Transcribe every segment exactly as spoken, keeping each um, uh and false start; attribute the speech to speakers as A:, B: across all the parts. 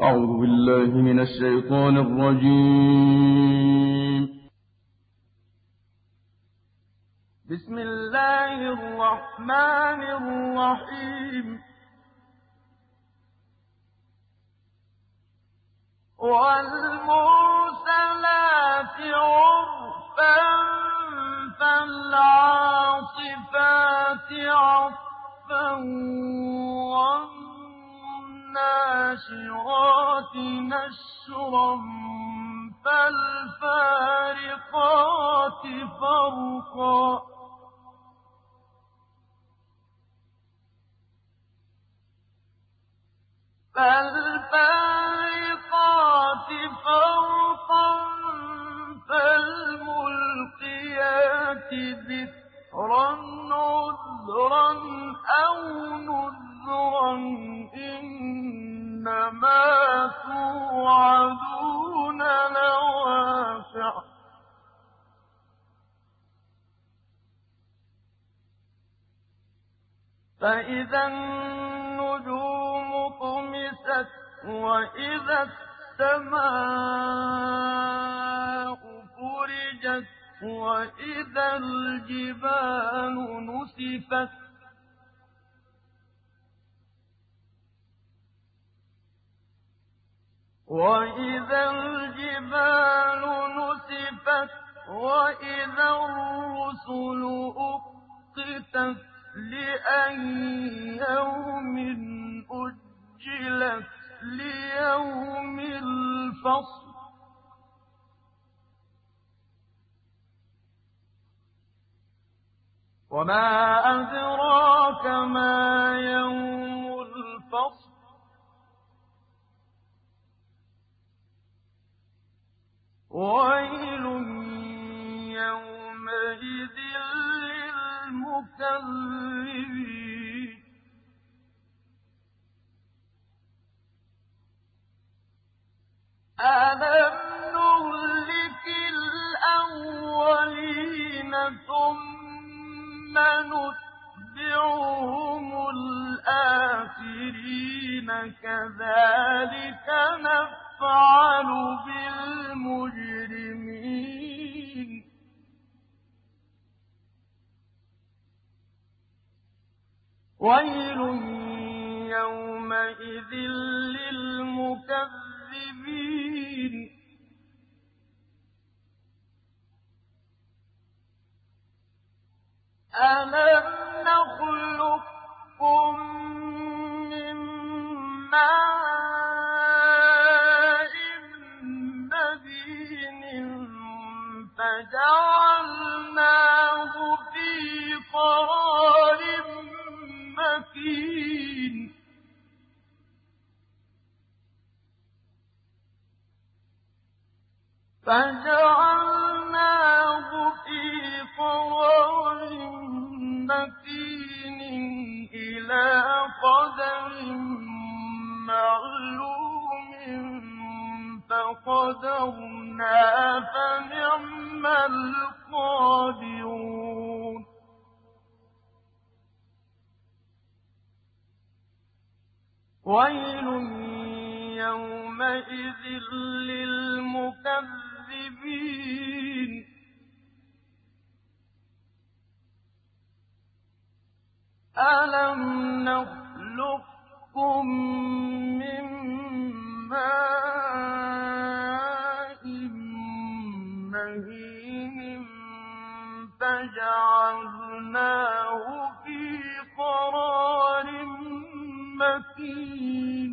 A: أعوذ بالله من الشيطان الرجيم.
B: بسم الله الرحمن الرحيم. والمرسلات عرفا فالعاصفات عصفا والناشرات نشرا فالفارقات فرقا فالفارقات فرقا فالملقيات ذكرا عذرا أو نذرا إنما توعدون لواقع فإذا النجوم طمست وإذا السماء فرجت وإذا الجبال نسفت وإذا الجبال نسفت وإذا الرسل أقتت لأي يوم أجلت ليوم الفصل وما أدراك ما يوم الفصل ويل يومئذ للمكذبين ألم نهلك الأولين ثم نتبعهم الآخرين كذلك نفعل بالمجرمين ويل يومئذ للمكذبين ألم نخلقكم من ماء مهين فجعلناه في قرار مكين فجعلناه في قرار مكين إلى قدر معلوم فقدرنا فنعم القادرون ويل يومئذ للمكذبين ألم نخلقكم من ماء مهين فجعلناه في قرار مكين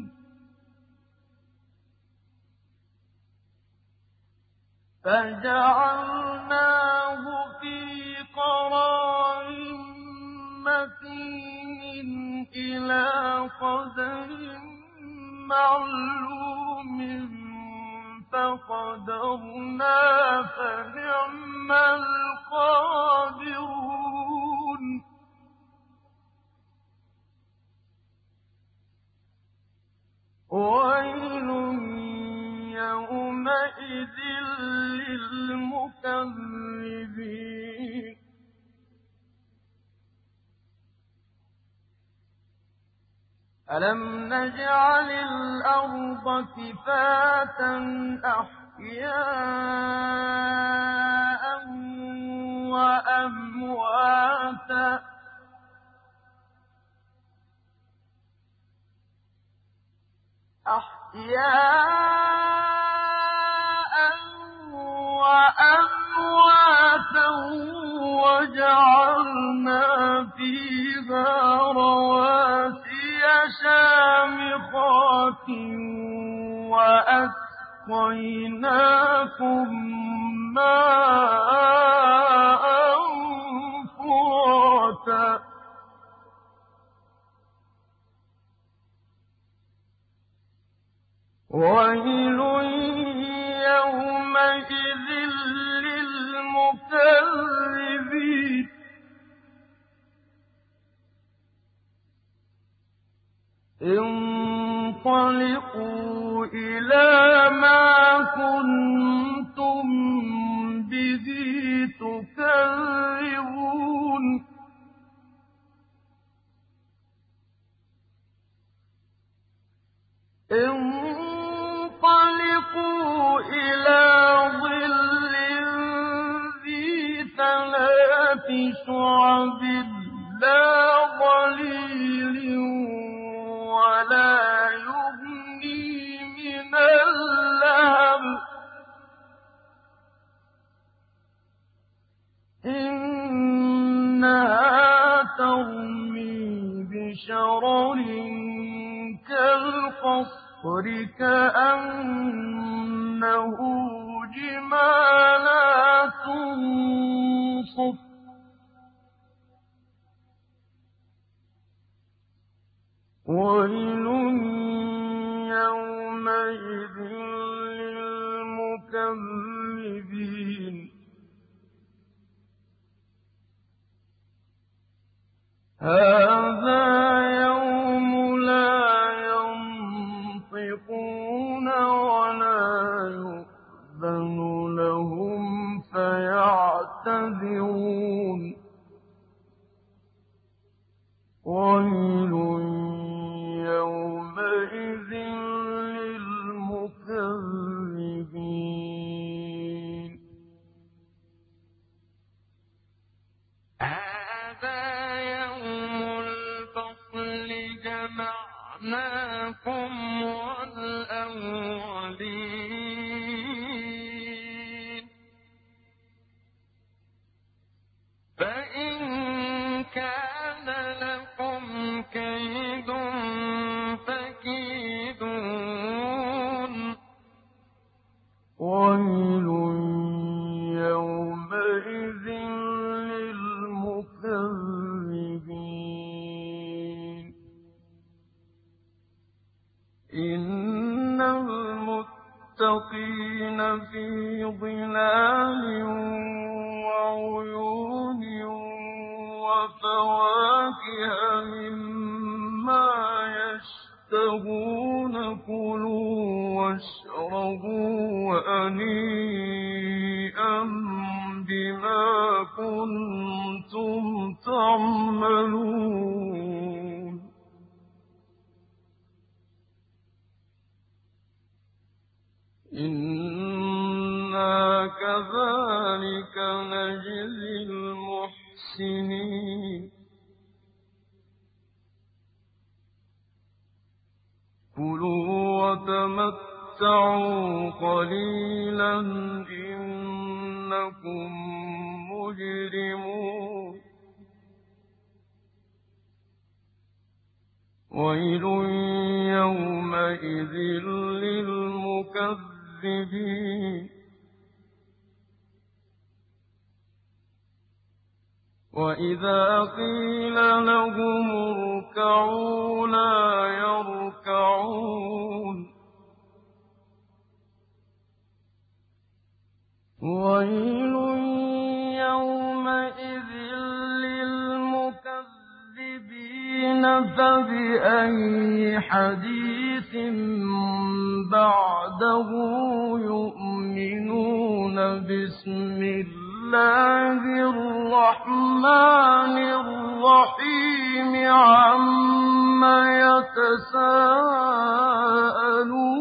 B: فجعلناه في قرار مكين إلى قدر معلوم فقدرنا فنعم القادرون ويل يومئذ للمكذبين ألم نجعل الأرض كفاتا أحياء وأمواتا أحياء وأمواتا وجعلنا فيها رواسي شامخات وأسقيناكم ماء فراتا ويل يومئذ للمكذبين انطلقوا إلى ما كنتم به تكذبون انطلقوا إلى ظل ذي ثلاث شعب لا ظليل ولا يغني من اللهب إنها ترمي بشرر كالقصر كأنه جمالات صفر ويل يومئذ للمكذبين هذا يوم لا ينطقون ولا يؤذن لهم فيعتذرون ويل يومئذ للمكذبين هذا يوم الفصل جمعناكم والأولين فإن كان لكم كيد فكيدون ويل يومئذ للمكذبين إن المتقين في ظلال وعيون وفواكه مما يشتهون كلوا واشربوا هنيئا بما كنتم تعملون إنا كذلك نجزي المحسنين كلوا وتمتعوا قليلا إنكم مجرمون ويل يومئذ للمكذبين وإذا قيل لهم اركعوا لا يركعون ويل يومئذ للمكذبين فبأي حديث بعده يؤمنون بسم الله الرحمن الرحيم عما عَمَّ يَتَسَاءَلُونَ